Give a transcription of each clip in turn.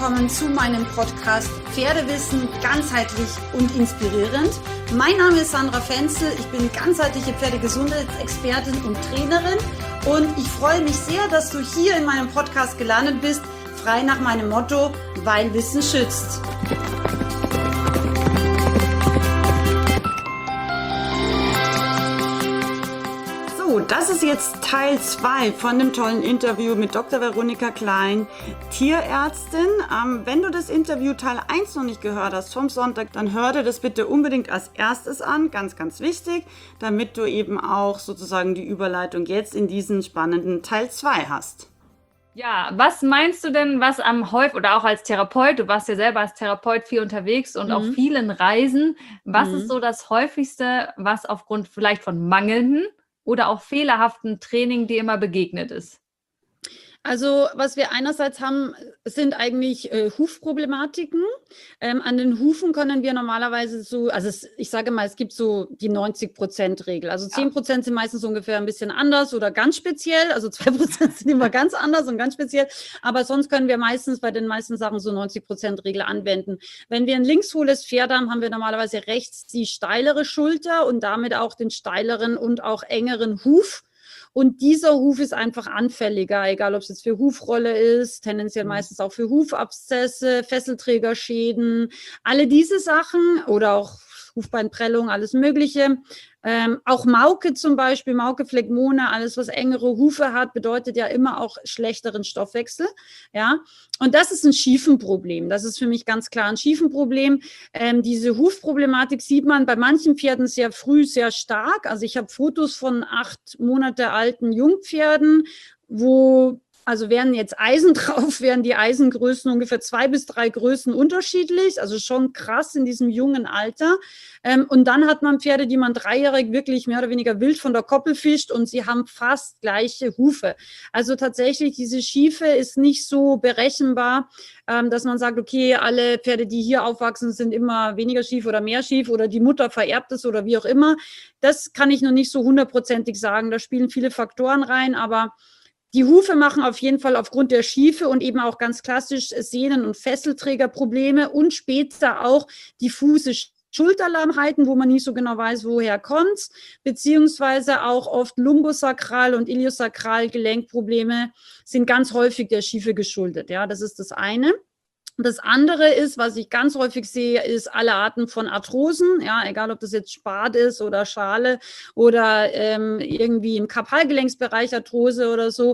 willkommen zu meinem Podcast Pferdewissen ganzheitlich und inspirierend. Mein Name ist Sandra Fenzel, ich bin ganzheitliche Pferdegesundheitsexpertin und Trainerin und ich freue mich sehr, dass du hier in meinem Podcast gelandet bist, frei nach meinem Motto, weil Wissen schützt. Das ist jetzt Teil 2 von dem tollen Interview mit Dr. Veronika Klein, Tierärztin. Wenn du das Interview Teil 1 noch nicht gehört hast vom Sonntag, dann hör dir das bitte unbedingt als erstes an, ganz, ganz wichtig, damit du eben auch sozusagen die Überleitung jetzt in diesen spannenden Teil 2 hast. Ja, was meinst du denn, was am häufigsten, oder auch als Therapeut, du warst ja selber als Therapeut viel unterwegs und auf vielen Reisen, was ist so das häufigste, was aufgrund vielleicht von mangelnden oder auch fehlerhaften Training dir immer begegnet ist? Also was wir einerseits haben, sind eigentlich Hufproblematiken. An den Hufen können wir normalerweise ich sage mal, es gibt so die 90%-Regel. Also 10% sind meistens ungefähr ein bisschen anders oder ganz speziell. Also 2% sind immer ganz anders und ganz speziell. Aber sonst können wir meistens bei den meisten Sachen so 90%-Regel anwenden. Wenn wir ein linkshohles Pferd haben, haben wir normalerweise rechts die steilere Schulter und damit auch den steileren und auch engeren Huf. Und dieser Huf ist einfach anfälliger, egal ob es jetzt für Hufrolle ist, tendenziell meistens auch für Hufabszesse, Fesselträgerschäden, alle diese Sachen oder auch Hufbeinprellung, alles Mögliche. Auch Mauke zum Beispiel, Mauke-Phlegmone, alles, was engere Hufe hat, bedeutet ja immer auch schlechteren Stoffwechsel. Ja, und das ist ein Schiefenproblem. Das ist für mich ganz klar ein Schiefenproblem. Diese Hufproblematik sieht man bei manchen Pferden sehr früh, sehr stark. Also ich habe Fotos von 8 Monate alten Jungpferden, also wären jetzt Eisen drauf, wären die Eisengrößen ungefähr 2 bis 3 Größen unterschiedlich, also schon krass in diesem jungen Alter. Und dann hat man Pferde, die man 3-jährig wirklich mehr oder weniger wild von der Koppel fischt und sie haben fast gleiche Hufe. Also tatsächlich, diese Schiefe ist nicht so berechenbar, dass man sagt, okay, alle Pferde, die hier aufwachsen, sind immer weniger schief oder mehr schief oder die Mutter vererbt es oder wie auch immer. Das kann ich noch nicht so 100% sagen. Da spielen viele Faktoren rein, aber die Hufe machen auf jeden Fall aufgrund der Schiefe und eben auch ganz klassisch Sehnen- und Fesselträgerprobleme und später auch diffuse Schulterlahmheiten, wo man nicht so genau weiß, woher kommt's, beziehungsweise auch oft Lumbosakral- und Iliosakral-Gelenkprobleme sind ganz häufig der Schiefe geschuldet. Ja, das ist das eine. Das andere ist, was ich ganz häufig sehe, ist alle Arten von Arthrosen, ja, egal ob das jetzt Spat ist oder Schale oder irgendwie im Karpalgelenksbereich Arthrose oder so.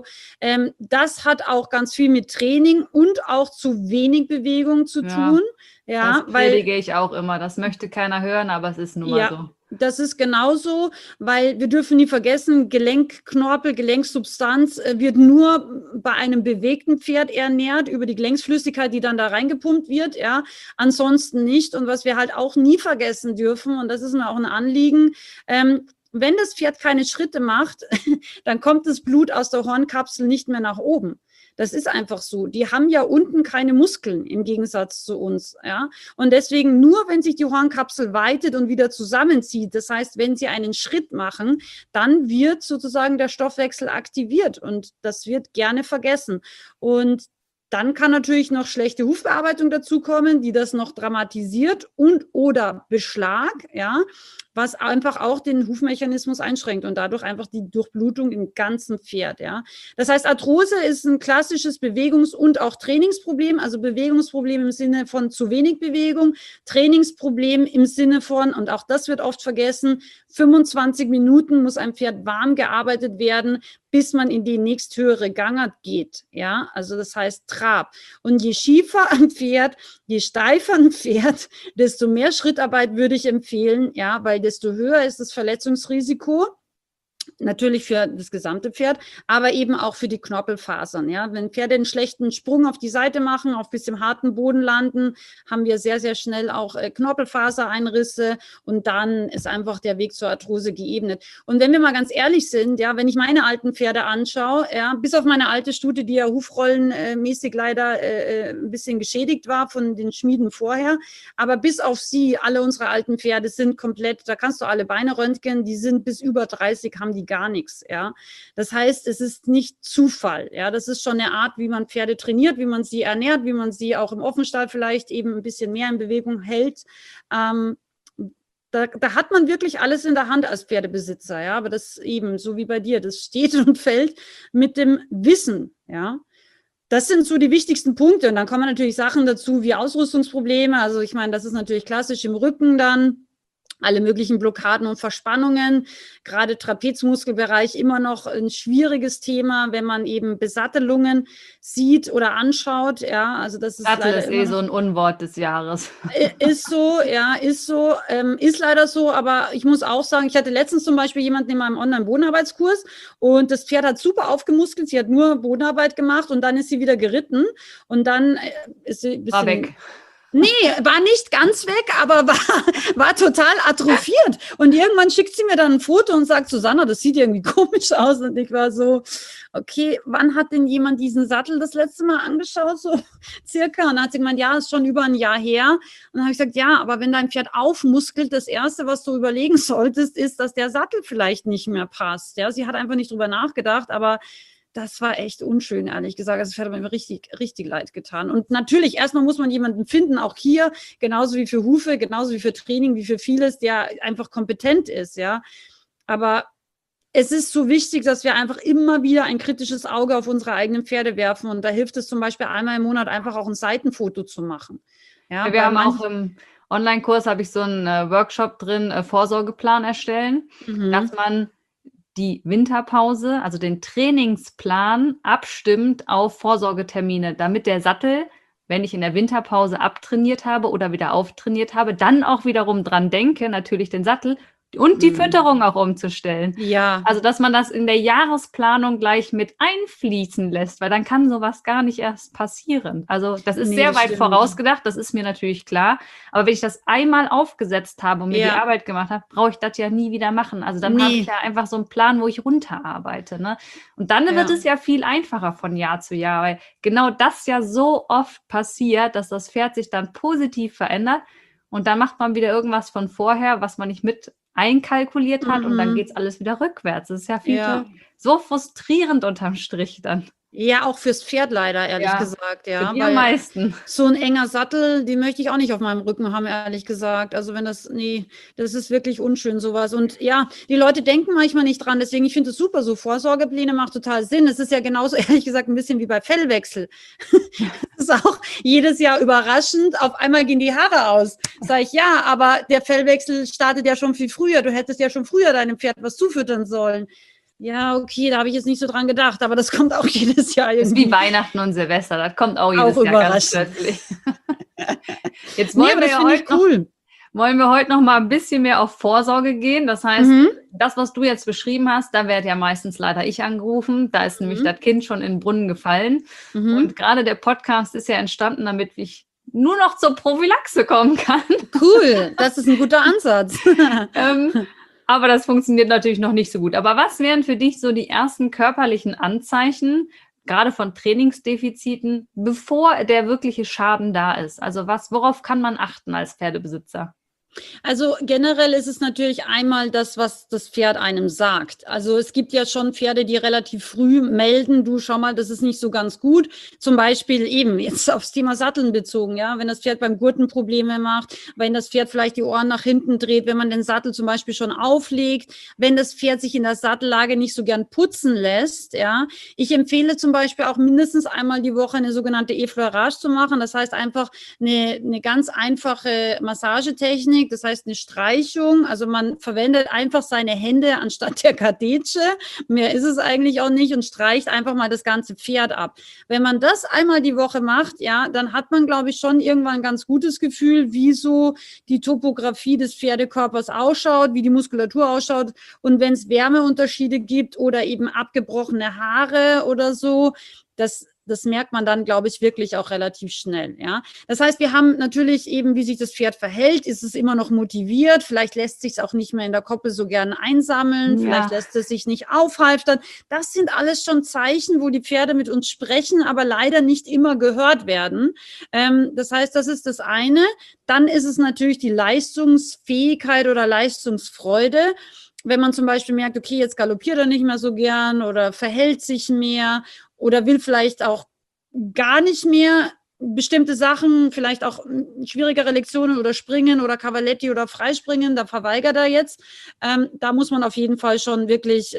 Das hat auch ganz viel mit Training und auch zu wenig Bewegung zu tun. Ja, das predige ich auch immer. Das möchte keiner hören, aber es ist nun mal so. Das ist genauso, weil wir dürfen nie vergessen, Gelenkknorpel, Gelenksubstanz wird nur bei einem bewegten Pferd ernährt über die Gelenksflüssigkeit, die dann da reingepumpt wird, ja, ansonsten nicht. Und was wir halt auch nie vergessen dürfen, und das ist mir auch ein Anliegen, wenn das Pferd keine Schritte macht, dann kommt das Blut aus der Hornkapsel nicht mehr nach oben. Das ist einfach so. Die haben ja unten keine Muskeln im Gegensatz zu uns. Ja? Und deswegen nur, wenn sich die Hornkapsel weitet und wieder zusammenzieht, das heißt, wenn sie einen Schritt machen, dann wird sozusagen der Stoffwechsel aktiviert und das wird gerne vergessen. Und dann kann natürlich noch schlechte Hufbearbeitung dazukommen, die das noch dramatisiert und oder Beschlag, ja, was einfach auch den Hufmechanismus einschränkt und dadurch einfach die Durchblutung im ganzen Pferd, ja. Das heißt, Arthrose ist ein klassisches Bewegungs- und auch Trainingsproblem, also Bewegungsproblem im Sinne von zu wenig Bewegung, Trainingsproblem im Sinne von, und auch das wird oft vergessen, 25 Minuten muss ein Pferd warm gearbeitet werden, bis man in die nächsthöhere Gangart geht, ja, also das heißt Trab. Und je schiefer ein Pferd, je steifer ein Pferd, desto mehr Schrittarbeit würde ich empfehlen, ja, weil desto höher ist das Verletzungsrisiko. Natürlich für das gesamte Pferd, aber eben auch für die Knorpelfasern. Ja? Wenn Pferde einen schlechten Sprung auf die Seite machen, auf bisschen harten Boden landen, haben wir sehr, sehr schnell auch Knorpelfasereinrisse und dann ist einfach der Weg zur Arthrose geebnet. Und wenn wir mal ganz ehrlich sind, ja, wenn ich meine alten Pferde anschaue, ja, bis auf meine alte Stute, die ja hufrollenmäßig leider ein bisschen geschädigt war von den Schmieden vorher, aber bis auf sie, alle unsere alten Pferde sind komplett, da kannst du alle Beine röntgen, die sind bis über 30, haben die die gar nichts, ja. Das heißt, es ist nicht Zufall, ja. Das ist schon eine Art, wie man Pferde trainiert, wie man sie ernährt, wie man sie auch im Offenstall vielleicht eben ein bisschen mehr in Bewegung hält. Da hat man wirklich alles in der Hand als Pferdebesitzer, ja, aber das eben, so wie bei dir, das steht und fällt mit dem Wissen, ja. Das sind so die wichtigsten Punkte und dann kommen natürlich Sachen dazu wie Ausrüstungsprobleme, also ich meine, das ist natürlich klassisch im Rücken dann, alle möglichen Blockaden und Verspannungen, gerade Trapezmuskelbereich immer noch ein schwieriges Thema, wenn man eben Besattelungen sieht oder anschaut. Ja, also das ist Sattel leider ist so ein Unwort des Jahres. Ist so, ja, ist so, ist leider so, aber ich muss auch sagen, ich hatte letztens zum Beispiel jemanden in meinem Online-Bodenarbeitskurs und das Pferd hat super aufgemuskelt, sie hat nur Bodenarbeit gemacht und dann ist sie wieder geritten und dann ist sie ein bisschen... War weg. Nee, war nicht ganz weg, aber war total atrophiert. Und irgendwann schickt sie mir dann ein Foto und sagt, Susanna, das sieht irgendwie komisch aus. Und ich war so, okay, wann hat denn jemand diesen Sattel das letzte Mal angeschaut? So circa. Und dann hat sie gemeint, ja, ist schon über ein Jahr her. Und dann habe ich gesagt, ja, aber wenn dein Pferd aufmuskelt, das Erste, was du überlegen solltest, ist, dass der Sattel vielleicht nicht mehr passt. Ja, sie hat einfach nicht drüber nachgedacht, aber das war echt unschön, ehrlich gesagt. Also, das hat mir richtig, richtig leid getan. Und natürlich, erstmal muss man jemanden finden, auch hier, genauso wie für Hufe, genauso wie für Training, wie für vieles, der einfach kompetent ist, ja. Aber es ist so wichtig, dass wir einfach immer wieder ein kritisches Auge auf unsere eigenen Pferde werfen. Und da hilft es zum Beispiel einmal im Monat einfach auch ein Seitenfoto zu machen. Ja, wir haben auch im Online-Kurs, habe ich so einen Workshop drin, Vorsorgeplan erstellen, dass man die Winterpause, also den Trainingsplan abstimmt auf Vorsorgetermine, damit der Sattel, wenn ich in der Winterpause abtrainiert habe oder wieder auftrainiert habe, dann auch wiederum dran denke, natürlich den Sattel und die Fütterung auch umzustellen. Ja. Also, dass man das in der Jahresplanung gleich mit einfließen lässt, weil dann kann sowas gar nicht erst passieren. Also, das ist sehr weit vorausgedacht, das ist mir natürlich klar. Aber wenn ich das einmal aufgesetzt habe und mir die Arbeit gemacht habe, brauche ich das ja nie wieder machen. Also, dann habe ich ja einfach so einen Plan, wo ich runterarbeite. Ne? Und dann wird es ja viel einfacher von Jahr zu Jahr, weil genau das ja so oft passiert, dass das Pferd sich dann positiv verändert und dann macht man wieder irgendwas von vorher, was man nicht mit einkalkuliert hat und dann geht es alles wieder rückwärts. Das ist ja viel so frustrierend unterm Strich dann. Ja, auch fürs Pferd leider, ehrlich gesagt. Ja, für die am meisten. So ein enger Sattel, den möchte ich auch nicht auf meinem Rücken haben, ehrlich gesagt. Also wenn das, das ist wirklich unschön, sowas. Und ja, die Leute denken manchmal nicht dran. Deswegen, ich finde es super, so Vorsorgepläne macht total Sinn. Es ist ja genauso, ehrlich gesagt, ein bisschen wie bei Fellwechsel. Das ist auch jedes Jahr überraschend. Auf einmal gehen die Haare aus. Sag ich, ja, aber der Fellwechsel startet ja schon viel früher. Du hättest ja schon früher deinem Pferd was zufüttern sollen. Ja, okay, da habe ich jetzt nicht so dran gedacht, aber das kommt auch jedes Jahr irgendwie. Das ist wie Weihnachten und Silvester, das kommt auch jedes Jahr ganz plötzlich. Jetzt wollen wir heute noch mal ein bisschen mehr auf Vorsorge gehen. Das heißt, das, was du jetzt beschrieben hast, da werde ja meistens leider ich angerufen. Da ist nämlich das Kind schon in den Brunnen gefallen. Und gerade der Podcast ist ja entstanden, damit ich nur noch zur Prophylaxe kommen kann. Cool, das ist ein guter Ansatz. Aber das funktioniert natürlich noch nicht so gut. Aber was wären für dich so die ersten körperlichen Anzeichen, gerade von Trainingsdefiziten, bevor der wirkliche Schaden da ist? Also worauf kann man achten als Pferdebesitzer? Also generell ist es natürlich einmal das, was das Pferd einem sagt. Also es gibt ja schon Pferde, die relativ früh melden, du schau mal, das ist nicht so ganz gut. Zum Beispiel eben jetzt aufs Thema Satteln bezogen, ja, wenn das Pferd beim Gurten Probleme macht, wenn das Pferd vielleicht die Ohren nach hinten dreht, wenn man den Sattel zum Beispiel schon auflegt, wenn das Pferd sich in der Sattellage nicht so gern putzen lässt, ja. Ich empfehle zum Beispiel auch mindestens einmal die Woche eine sogenannte Effleurage zu machen. Das heißt einfach eine ganz einfache Massagetechnik. Das heißt eine Streichung, also man verwendet einfach seine Hände anstatt der Kartätsche, mehr ist es eigentlich auch nicht und streicht einfach mal das ganze Pferd ab. Wenn man das einmal die Woche macht, ja, dann hat man, glaube ich, schon irgendwann ein ganz gutes Gefühl, wie so die Topografie des Pferdekörpers ausschaut, wie die Muskulatur ausschaut und wenn es Wärmeunterschiede gibt oder eben abgebrochene Haare oder so, das merkt man dann, glaube ich, wirklich auch relativ schnell, ja. Das heißt, wir haben natürlich eben, wie sich das Pferd verhält, ist es immer noch motiviert, vielleicht lässt sich es auch nicht mehr in der Koppel so gern einsammeln, vielleicht lässt es sich nicht aufhalftern. Das sind alles schon Zeichen, wo die Pferde mit uns sprechen, aber leider nicht immer gehört werden. Das heißt, das ist das eine. Dann ist es natürlich die Leistungsfähigkeit oder Leistungsfreude. wenn man zum Beispiel merkt, okay, jetzt galoppiert er nicht mehr so gern oder verhält sich mehr oder will vielleicht auch gar nicht mehr bestimmte Sachen, vielleicht auch schwierigere Lektionen oder Springen oder Cavaletti oder Freispringen, da verweigert er jetzt. Da muss man auf jeden Fall schon wirklich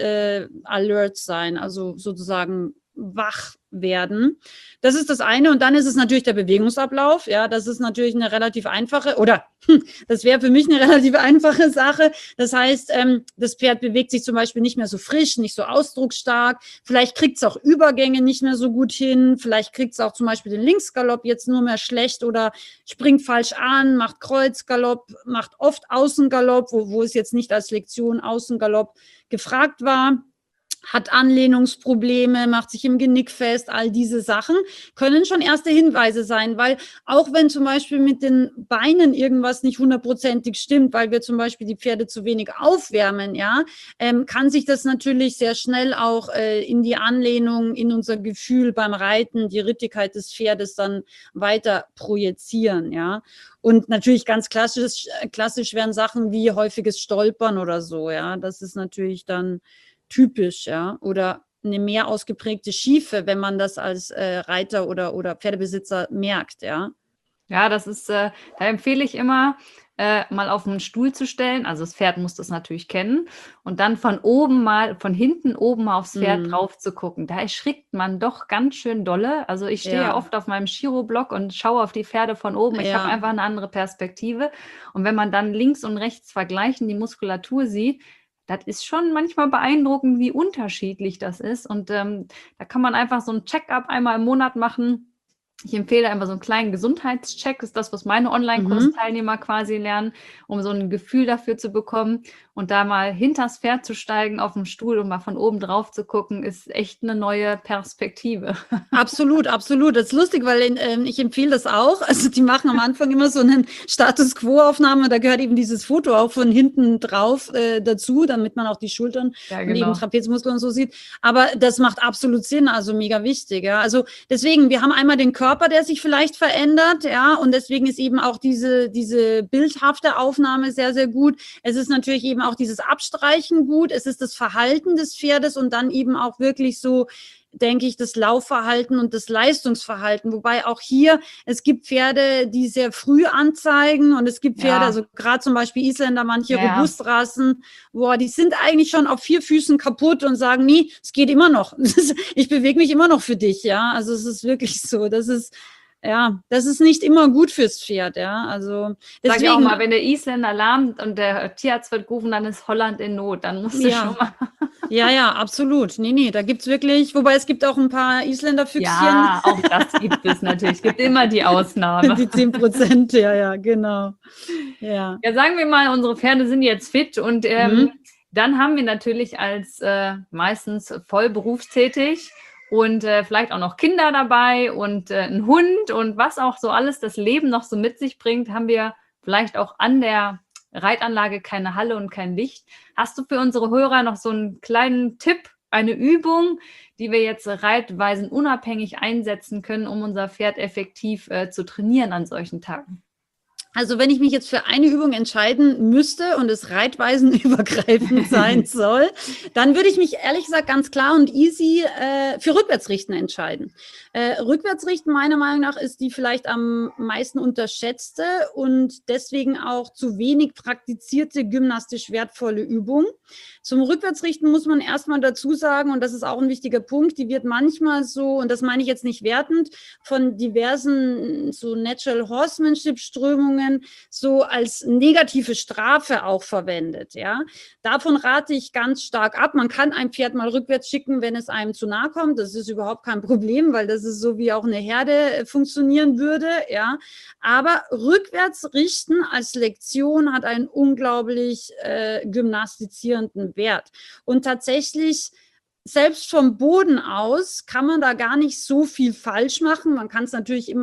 alert sein, also sozusagen wach werden. Das ist das eine. Und dann ist es natürlich der Bewegungsablauf. Ja, das ist natürlich eine relativ einfache, oder das wäre für mich eine relativ einfache Sache. Das heißt, das Pferd bewegt sich zum Beispiel nicht mehr so frisch, nicht so ausdrucksstark. Vielleicht kriegt es auch Übergänge nicht mehr so gut hin. Vielleicht kriegt es auch zum Beispiel den Linksgalopp jetzt nur mehr schlecht oder springt falsch an, macht Kreuzgalopp, macht oft Außengalopp, wo es jetzt nicht als Lektion Außengalopp gefragt war. Hat Anlehnungsprobleme, macht sich im Genick fest, all diese Sachen können schon erste Hinweise sein, weil auch wenn zum Beispiel mit den Beinen irgendwas nicht 100%ig stimmt, weil wir zum Beispiel die Pferde zu wenig aufwärmen, ja, kann sich das natürlich sehr schnell auch in die Anlehnung, in unser Gefühl beim Reiten, die Rittigkeit des Pferdes dann weiter projizieren, ja. Und natürlich ganz klassisch wären Sachen wie häufiges Stolpern oder so, ja, das ist natürlich dann typisch, ja, oder eine mehr ausgeprägte Schiefe, wenn man das als Reiter oder Pferdebesitzer merkt, ja. Ja, das ist, da empfehle ich immer, mal auf einen Stuhl zu stellen. Also das Pferd muss das natürlich kennen und dann von hinten oben mal aufs Pferd drauf zu gucken. Da erschrickt man doch ganz schön dolle. Also ich stehe ja oft auf meinem Chiroblock und schaue auf die Pferde von oben. Ich habe einfach eine andere Perspektive. Und wenn man dann links und rechts vergleichen die Muskulatur sieht, das ist schon manchmal beeindruckend, wie unterschiedlich das ist. Und da kann man einfach so ein Check-up einmal im Monat machen. Ich empfehle einfach so einen kleinen Gesundheitscheck, ist das, was meine Online-Kursteilnehmer quasi lernen, um so ein Gefühl dafür zu bekommen. Und da mal hinters Pferd zu steigen auf dem Stuhl und mal von oben drauf zu gucken, ist echt eine neue Perspektive. Absolut, absolut. Das ist lustig, weil ich empfehle das auch. Also die machen am Anfang immer so eine Status-Quo-Aufnahme. Da gehört eben dieses Foto auch von hinten drauf dazu, damit man auch die Schultern und eben Trapezmuskeln und so sieht. Aber das macht absolut Sinn, also mega wichtig. Ja. Also deswegen, wir haben einmal den Körper, der sich vielleicht verändert, ja, und deswegen ist eben auch diese bildhafte Aufnahme sehr, sehr gut. Es ist natürlich eben auch dieses Abstreichen gut. Es ist das Verhalten des Pferdes und dann eben auch wirklich so, denke ich, das Laufverhalten und das Leistungsverhalten. Wobei auch hier, es gibt Pferde, die sehr früh anzeigen und es gibt Pferde, also gerade zum Beispiel Isländer, manche Robustrassen, die sind eigentlich schon auf 4 Füßen kaputt und sagen, nee, es geht immer noch. Ich bewege mich immer noch für dich, ja. Also es ist wirklich so, das ist nicht immer gut fürs Pferd, ja. Also deswegen, sag ich auch mal, wenn der Isländer lahmt und der Tierarzt wird gerufen, dann ist Holland in Not. Dann musst du schon mal. Ja, absolut. Nee, da gibt es wirklich, wobei es gibt auch ein paar Isländer-Füchschen. Ja, auch das gibt es natürlich. Es gibt immer die Ausnahme. Die 10%, ja, genau. Ja, sagen wir mal, unsere Pferde sind jetzt fit und dann haben wir natürlich als meistens voll berufstätig und vielleicht auch noch Kinder dabei und einen Hund und was auch so alles das Leben noch so mit sich bringt, haben wir vielleicht auch an der Reitanlage keine Halle und kein Licht. Hast du für unsere Hörer noch so einen kleinen Tipp, eine Übung, die wir jetzt reitweisen unabhängig einsetzen können, um unser Pferd effektiv zu trainieren an solchen Tagen? Also wenn ich mich jetzt für eine Übung entscheiden müsste und es reitweisenübergreifend sein soll, dann würde ich mich ehrlich gesagt ganz klar und easy für Rückwärtsrichten entscheiden. Rückwärtsrichten meiner Meinung nach ist die vielleicht am meisten unterschätzte und deswegen auch zu wenig praktizierte gymnastisch wertvolle Übung. Zum Rückwärtsrichten muss man erstmal dazu sagen, und das ist auch ein wichtiger Punkt, die wird manchmal so, und das meine ich jetzt nicht wertend, von diversen so Natural Horsemanship-Strömungen so als negative Strafe auch verwendet. Ja? Davon rate ich ganz stark ab. Man kann ein Pferd mal rückwärts schicken, wenn es einem zu nahe kommt. Das ist überhaupt kein Problem, weil das ist so, wie auch eine Herde funktionieren würde. Ja? Aber rückwärts richten als Lektion hat einen unglaublich gymnastizierenden Wert. Und tatsächlich selbst vom Boden aus kann man da gar nicht so viel falsch machen. Man kann es natürlich immer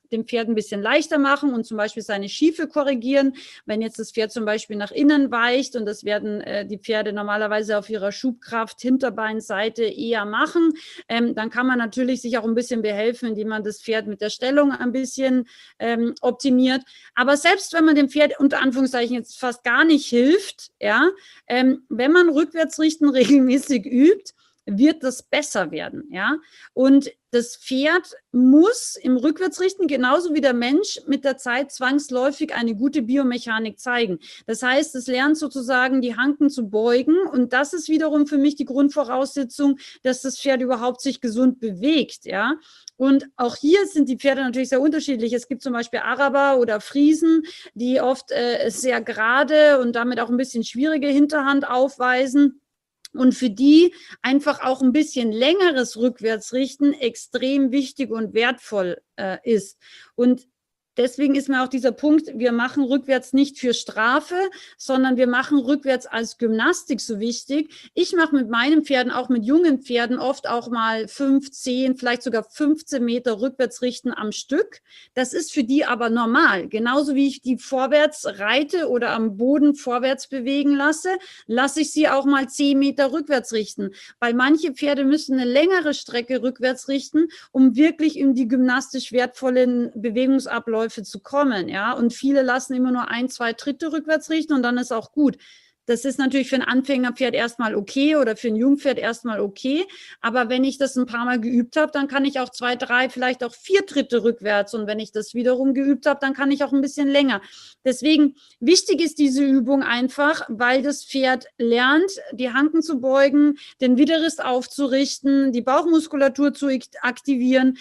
dem Pferd ein bisschen leichter machen und zum Beispiel seine Schiefe korrigieren. Wenn jetzt das Pferd zum Beispiel nach innen weicht, und das werden die Pferde normalerweise auf ihrer Schubkraft Hinterbeinseite eher machen, dann kann man natürlich sich auch ein bisschen behelfen, indem man das Pferd mit der Stellung ein bisschen optimiert. Aber selbst wenn man dem Pferd unter Anführungszeichen jetzt fast gar nicht hilft, ja, wenn man Rückwärtsrichten regelmäßig übt, wird das besser werden, ja. Und das Pferd muss im Rückwärtsrichten genauso wie der Mensch mit der Zeit zwangsläufig eine gute Biomechanik zeigen. Das heißt, es lernt sozusagen die Hanken zu beugen, und das ist wiederum für mich die Grundvoraussetzung, dass das Pferd überhaupt sich gesund bewegt, ja. Und auch hier sind die Pferde natürlich sehr unterschiedlich. Es gibt zum Beispiel Araber oder Friesen, die oft sehr gerade und damit auch ein bisschen schwierige Hinterhand aufweisen. Und für die einfach auch ein bisschen längeres Rückwärtsrichten extrem wichtig und wertvoll ist. Und deswegen ist mir auch dieser Punkt, wir machen rückwärts nicht für Strafe, sondern wir machen rückwärts als Gymnastik so wichtig. Ich mache mit meinen Pferden, auch mit jungen Pferden, oft auch mal 5, 10, vielleicht sogar 15 Meter rückwärts richten am Stück. Das ist für die aber normal. Genauso wie ich die vorwärts reite oder am Boden vorwärts bewegen lasse, lasse ich sie auch mal 10 Meter rückwärts richten. Weil manche Pferde müssen eine längere Strecke rückwärts richten, um wirklich in die gymnastisch wertvollen Bewegungsabläufe zu kommen, ja, und viele lassen immer nur 1, 2 Tritte rückwärts richten und dann ist auch gut. Das ist natürlich für ein Anfängerpferd erstmal okay oder für ein Jungpferd erstmal okay, aber wenn ich das ein paar Mal geübt habe, dann kann ich auch 2, 3, vielleicht auch 4 Tritte rückwärts, und wenn ich das wiederum geübt habe, dann kann ich auch ein bisschen länger. Deswegen wichtig ist diese Übung einfach, weil das Pferd lernt, die Hanken zu beugen, den Widerrist aufzurichten, die Bauchmuskulatur zu aktivieren,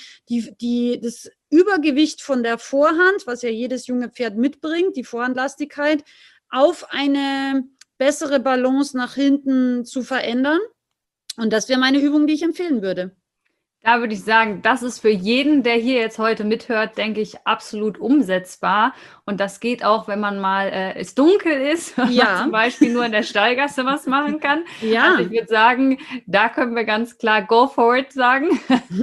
das Übergewicht von der Vorhand, was ja jedes junge Pferd mitbringt, die Vorhandlastigkeit, auf eine bessere Balance nach hinten zu verändern. Und das wäre meine Übung, die ich empfehlen würde. Da würde ich sagen, das ist für jeden, der hier jetzt heute mithört, denke ich, absolut umsetzbar. Und das geht auch, wenn man mal es dunkel ist, wenn man zum Beispiel nur in der Stallgasse was machen kann. Ja. Also ich würde sagen, da können wir ganz klar go for it sagen.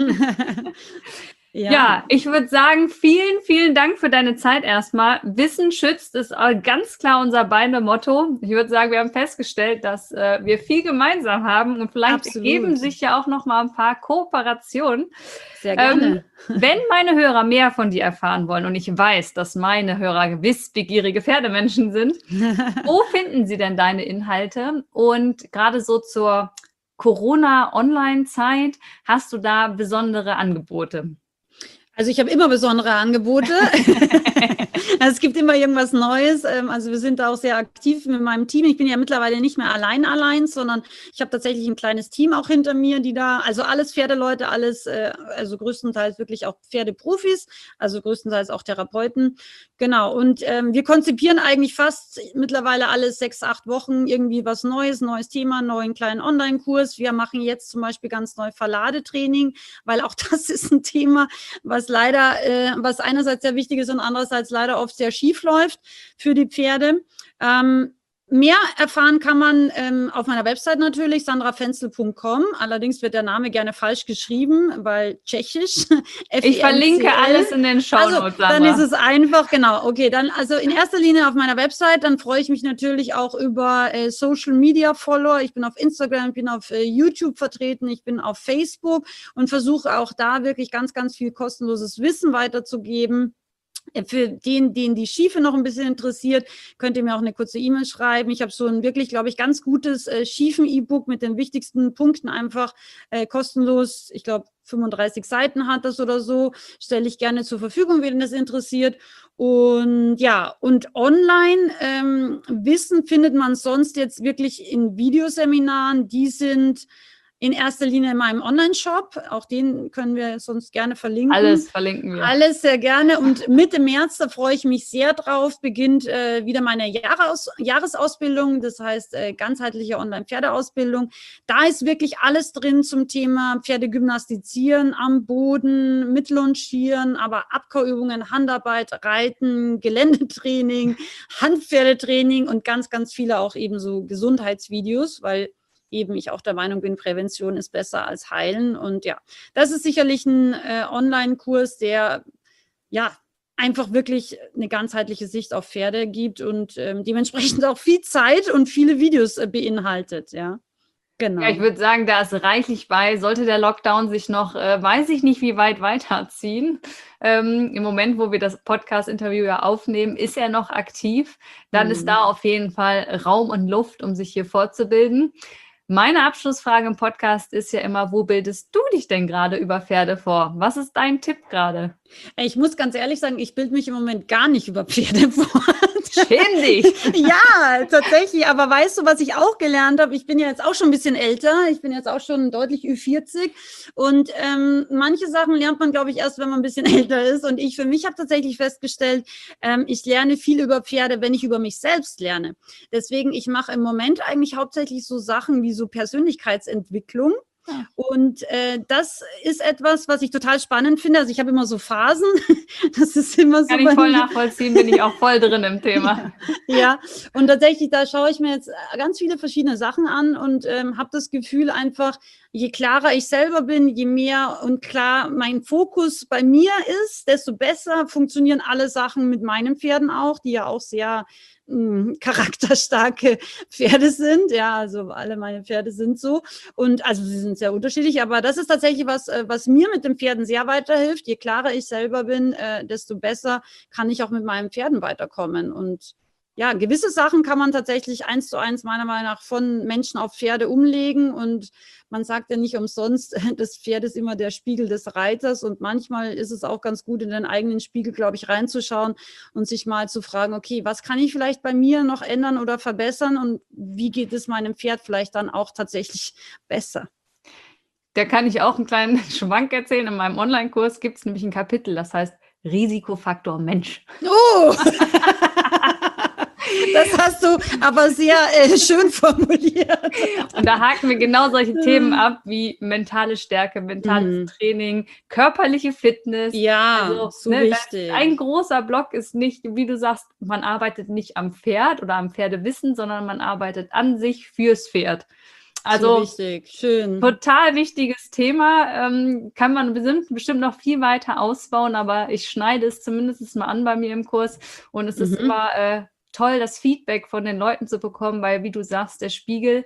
Ja, ich würde sagen, vielen, vielen Dank für deine Zeit erstmal. Wissen schützt ist ganz klar unser beide Motto. Ich würde sagen, wir haben festgestellt, dass wir viel gemeinsam haben und vielleicht ergeben sich ja auch noch mal ein paar Kooperationen. Sehr gerne. Wenn meine Hörer mehr von dir erfahren wollen, und ich weiß, dass meine Hörer wissbegierige Pferdemenschen sind, wo finden sie denn deine Inhalte? Und gerade so zur Corona-Online-Zeit, hast du da besondere Angebote? Also ich habe immer besondere Angebote. Also es gibt immer irgendwas Neues. Also wir sind da auch sehr aktiv mit meinem Team. Ich bin ja mittlerweile nicht mehr allein, sondern ich habe tatsächlich ein kleines Team auch hinter mir, die da, also alles Pferdeleute, also größtenteils wirklich auch Pferdeprofis, also größtenteils auch Therapeuten. Genau. Und wir konzipieren eigentlich fast mittlerweile alle 6, 8 Wochen irgendwie was neues Thema, neuen kleinen Online-Kurs. Wir machen jetzt zum Beispiel ganz neu Verladetraining, weil auch das ist ein Thema, was leider, was einerseits sehr wichtig ist und andererseits leider oft sehr schief läuft für die Pferde. Mehr erfahren kann man auf meiner Website natürlich, sandrafenzel.com. Allerdings wird der Name gerne falsch geschrieben, weil tschechisch. Ich verlinke alles in den Shownotes. Also, dann ist es einfach, genau. Okay, dann also in erster Linie auf meiner Website. Dann freue ich mich natürlich auch über Social Media Follower. Ich bin auf Instagram, ich bin auf YouTube vertreten, ich bin auf Facebook und versuche auch da wirklich ganz, ganz viel kostenloses Wissen weiterzugeben. Für den die Schiefe noch ein bisschen interessiert, könnt ihr mir auch eine kurze E-Mail schreiben. Ich habe so ein wirklich, glaube ich, ganz gutes Schiefen-E-Book mit den wichtigsten Punkten einfach kostenlos. Ich glaube, 35 Seiten hat das oder so. Stelle ich gerne zur Verfügung, wen das interessiert. Und ja, und online Wissen findet man sonst jetzt wirklich in Videoseminaren. Die sind in erster Linie in meinem Online-Shop. Auch den können wir sonst gerne verlinken. Alles verlinken wir. Alles sehr gerne. Und Mitte März, da freue ich mich sehr drauf, beginnt wieder meine Jahresausbildung. Das heißt, ganzheitliche Online-Pferdeausbildung. Da ist wirklich alles drin zum Thema Pferde gymnastizieren, am Boden, mit Longieren, aber Abkauübungen, Handarbeit, Reiten, Geländetraining, Handpferdetraining und ganz, ganz viele auch eben so Gesundheitsvideos, weil eben ich auch der Meinung bin, Prävention ist besser als Heilen. Und ja, das ist sicherlich ein Online-Kurs, der einfach wirklich eine ganzheitliche Sicht auf Pferde gibt und dementsprechend auch viel Zeit und viele Videos beinhaltet, ja. Genau. Ja, ich würde sagen, da ist reichlich bei. Sollte der Lockdown sich noch, weiß ich nicht, wie weit weiterziehen. Im Moment, wo wir das Podcast-Interview ja aufnehmen, ist er noch aktiv. Dann ist da auf jeden Fall Raum und Luft, um sich hier fortzubilden. Meine Abschlussfrage im Podcast ist ja immer, wo bildest du dich denn gerade über Pferde vor? Was ist dein Tipp gerade? Ich muss ganz ehrlich sagen, ich bilde mich im Moment gar nicht über Pferde vor. Schäm dich! Ja, tatsächlich. Aber weißt du, was ich auch gelernt habe? Ich bin ja jetzt auch schon ein bisschen älter. Ich bin jetzt auch schon deutlich Ü40. Und manche Sachen lernt man, glaube ich, erst, wenn man ein bisschen älter ist. Und ich für mich habe tatsächlich festgestellt, ich lerne viel über Pferde, wenn ich über mich selbst lerne. Deswegen, ich mache im Moment eigentlich hauptsächlich so Sachen wie so Persönlichkeitsentwicklung. Ja. Und das ist etwas, was ich total spannend finde. Also ich habe immer so Phasen. Das ist immer so. Kann ich voll nachvollziehen, bin ich auch voll drin im Thema. Ja, und tatsächlich, da schaue ich mir jetzt ganz viele verschiedene Sachen an und habe das Gefühl einfach, je klarer ich selber bin, je mehr und klar mein Fokus bei mir ist, desto besser funktionieren alle Sachen mit meinen Pferden auch, die ja auch sehr charakterstarke Pferde sind. Ja, also alle meine Pferde sind so. Und also sie sind sehr unterschiedlich, aber das ist tatsächlich was mir mit den Pferden sehr weiterhilft. Je klarer ich selber bin, desto besser kann ich auch mit meinen Pferden weiterkommen. Und ja, gewisse Sachen kann man tatsächlich 1:1 meiner Meinung nach von Menschen auf Pferde umlegen und man sagt ja nicht umsonst, das Pferd ist immer der Spiegel des Reiters und manchmal ist es auch ganz gut, in den eigenen Spiegel, glaube ich, reinzuschauen und sich mal zu fragen, okay, was kann ich vielleicht bei mir noch ändern oder verbessern und wie geht es meinem Pferd vielleicht dann auch tatsächlich besser? Da kann ich auch einen kleinen Schwank erzählen. In meinem Online-Kurs gibt es nämlich ein Kapitel, das heißt Risikofaktor Mensch. Oh! Das hast du aber sehr schön formuliert. Und da haken wir genau solche Themen ab wie mentale Stärke, mentales Training, körperliche Fitness. Ja, also, so wichtig. Ein großer Block ist nicht, wie du sagst, man arbeitet nicht am Pferd oder am Pferdewissen, sondern man arbeitet an sich fürs Pferd. Also so wichtig, schön. Total wichtiges Thema, kann man bestimmt noch viel weiter ausbauen, aber ich schneide es zumindest mal an bei mir im Kurs und es ist immer toll, das Feedback von den Leuten zu bekommen, weil, wie du sagst, der Spiegel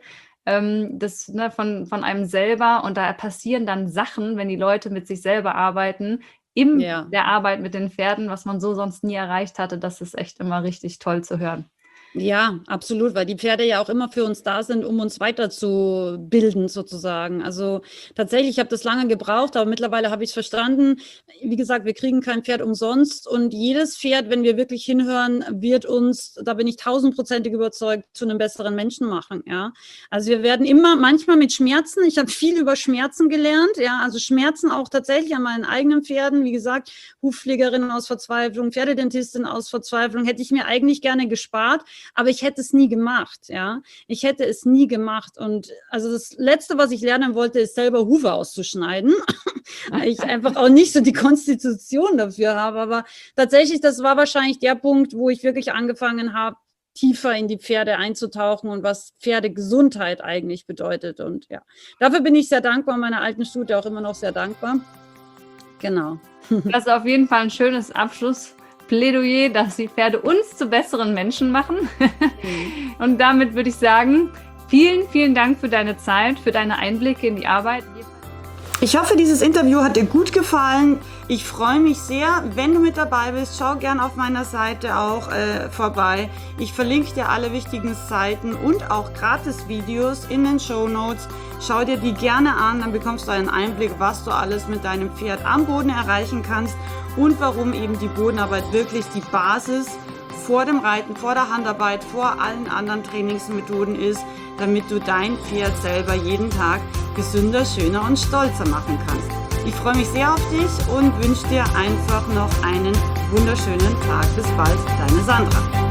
von einem selber und da passieren dann Sachen, wenn die Leute mit sich selber arbeiten, der Arbeit mit den Pferden, was man so sonst nie erreicht hatte. Das ist echt immer richtig toll zu hören. Ja, absolut, weil die Pferde ja auch immer für uns da sind, um uns weiterzubilden sozusagen. Also tatsächlich, ich habe das lange gebraucht, aber mittlerweile habe ich es verstanden. Wie gesagt, wir kriegen kein Pferd umsonst und jedes Pferd, wenn wir wirklich hinhören, wird uns, da bin ich 1000%ig überzeugt, zu einem besseren Menschen machen. Ja, also wir werden immer, manchmal mit Schmerzen. Ich habe viel über Schmerzen gelernt. Ja, also Schmerzen auch tatsächlich an meinen eigenen Pferden. Wie gesagt, Hufpflegerin aus Verzweiflung, Pferdedentistin aus Verzweiflung, hätte ich mir eigentlich gerne gespart. Aber ich hätte es nie gemacht, ja. Ich hätte es nie gemacht. Und also das Letzte, was ich lernen wollte, ist selber Hufe auszuschneiden. Weil ich einfach auch nicht so die Konstitution dafür habe. Aber tatsächlich, das war wahrscheinlich der Punkt, wo ich wirklich angefangen habe, tiefer in die Pferde einzutauchen und was Pferdegesundheit eigentlich bedeutet. Und ja, dafür bin ich sehr dankbar, meiner alten Stute auch immer noch sehr dankbar. Genau. Das ist auf jeden Fall ein schönes Abschlussplädoyer, dass die Pferde uns zu besseren Menschen machen. Und damit würde ich sagen, vielen, vielen Dank für deine Zeit, für deine Einblicke in die Arbeit. Ich hoffe, dieses Interview hat dir gut gefallen. Ich freue mich sehr, wenn du mit dabei bist. Schau gern auf meiner Seite auch vorbei. Ich verlinke dir alle wichtigen Seiten und auch Gratis-Videos in den Shownotes. Schau dir die gerne an, dann bekommst du einen Einblick, was du alles mit deinem Pferd am Boden erreichen kannst und warum eben die Bodenarbeit wirklich die Basis vor dem Reiten, vor der Handarbeit, vor allen anderen Trainingsmethoden ist, damit du dein Pferd selber jeden Tag gesünder, schöner und stolzer machen kannst. Ich freue mich sehr auf dich und wünsche dir einfach noch einen wunderschönen Tag. Bis bald, deine Sandra.